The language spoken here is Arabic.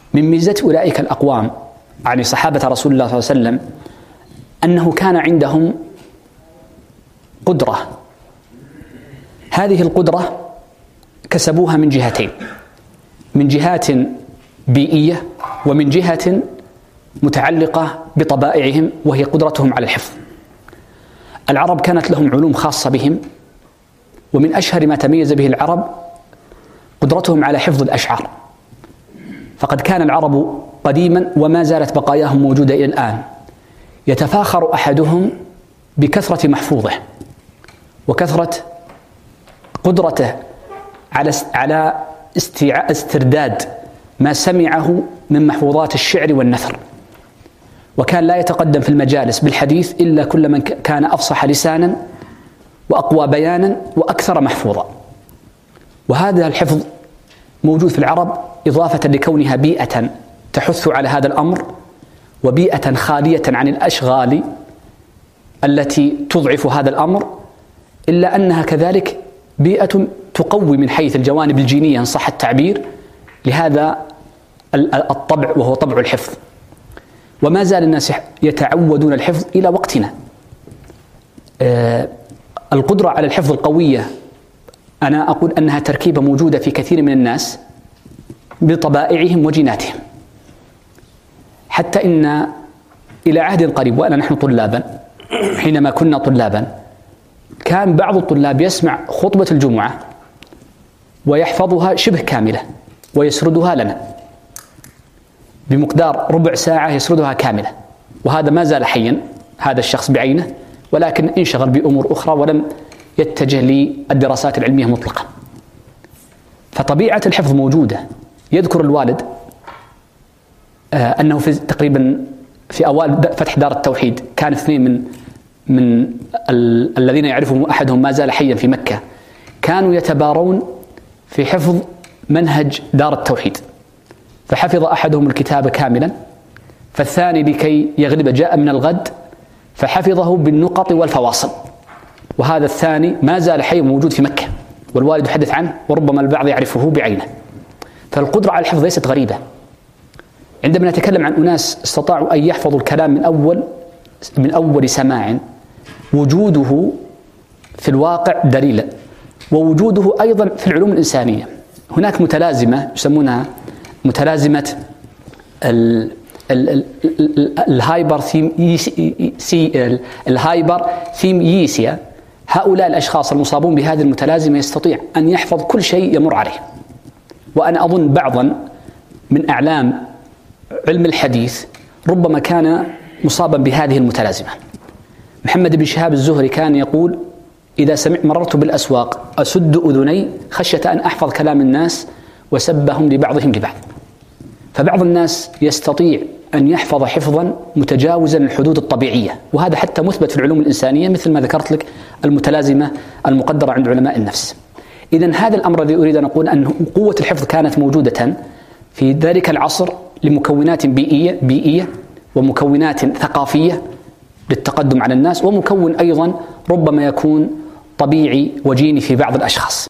من ميزة أولئك الأقوام عن صحابة رسول الله صلى الله عليه وسلم أنه كان عندهم قدرة. هذه القدرة كسبوها من جهتين، من جهات بيئية ومن جهة متعلقة بطبائعهم، وهي قدرتهم على الحفظ. العرب كانت لهم علوم خاصة بهم، ومن أشهر ما تميز به العرب قدرتهم على حفظ الأشعار. فقد كان العرب قديما وما زالت بقاياهم موجودة إلى الآن يتفاخر أحدهم بكثرة محفوظه وكثرة قدرته على استرداد ما سمعه من محفوظات الشعر والنثر، وكان لا يتقدم في المجالس بالحديث إلا كل من كان أفصح لسانا وأقوى بيانا وأكثر محفوظا. وهذا الحفظ موجود في العرب إضافة لكونها بيئة تحث على هذا الأمر، وبيئة خالية عن الأشغال التي تضعف هذا الأمر، إلا أنها كذلك بيئة تقوي من حيث الجوانب الجينية إن صح التعبير لهذا الطبع، وهو طبع الحفظ. وما زال الناس يتعودون الحفظ إلى وقتنا. القدرة على الحفظ القوية أنا أقول أنها تركيبة موجودة في كثير من الناس بطبائعهم وجيناتهم، حتى إن إلى عهد قريب وأنا نحن طلابا، حينما كنا طلابا، كان بعض الطلاب يسمع خطبة الجمعة ويحفظها شبه كاملة ويسردها لنا بمقدار ربع ساعة، يسردها كاملة. وهذا ما زال حيا هذا الشخص بعينه، ولكن انشغل بأمور أخرى ولم يتجه للدراسات العلمية مطلقا. فطبيعة الحفظ موجودة. يذكر الوالد أنه في تقريبا في أوائل فتح دار التوحيد كان اثنين من الذين يعرفهم أحدهم ما زال حيا في مكة، كانوا يتبارون في حفظ منهج دار التوحيد، فحفظ أحدهم الكتاب كاملا، فالثاني لكي يغلب جاء من الغد فحفظه بالنقط والفواصل، وهذا الثاني ما زال حي موجود في مكة والوالد يحدث عنه، وربما البعض يعرفه بعينه. فالقدرة على الحفظ ليست غريبة. عندما نتكلم عن أناس استطاعوا أن يحفظوا الكلام من أول سماع، وجوده في الواقع دليل، ووجوده أيضا في العلوم الإنسانية. هناك متلازمة يسمونها متلازمة الهايبر ثيميسيا. هؤلاء الأشخاص المصابون بهذه المتلازمة يستطيع أن يحفظ كل شيء يمر عليه. وأنا أظن بعضا من أعلام علم الحديث ربما كان مصابا بهذه المتلازمة. محمد بن شهاب الزهري كان يقول: إذا مررت بالأسواق أسد أذني خشية أن أحفظ كلام الناس وسبهم لبعضهم لبعض. فبعض الناس يستطيع أن يحفظ حفظا متجاوزا الحدود الطبيعية، وهذا حتى مثبت في العلوم الإنسانية مثل ما ذكرت لك المتلازمة المقدرة عند علماء النفس. إذن هذا الأمر الذي أريد أن أقول أن قوة الحفظ كانت موجودة في ذلك العصر لمكونات بيئية ومكونات ثقافية للتقدم على الناس، ومكون أيضا ربما يكون طبيعي وجيني في بعض الأشخاص.